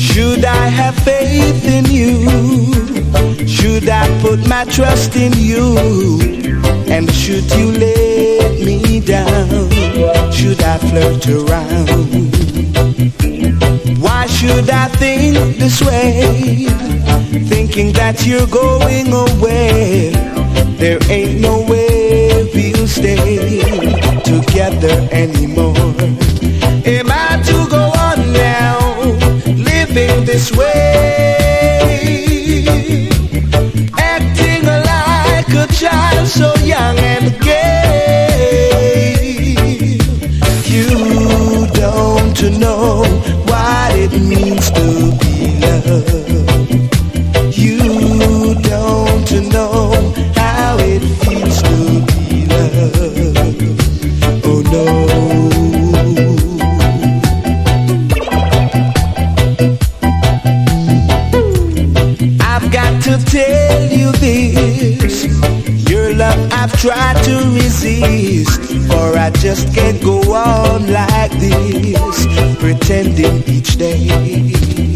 Should I have faith in you? Should I put my trust in you? And should you let me down? Should I flirt around? Why should I think this way? Thinking that you're going away. There ain't no way we'll stay together anymore. Am I to go on now, living this way, acting like a child so young and gay? You don't know what it means to be loved. You don't know how it feels to be loved. Oh no. To tell you this, your love I've tried to resist, for I just can't go on like this, pretending each day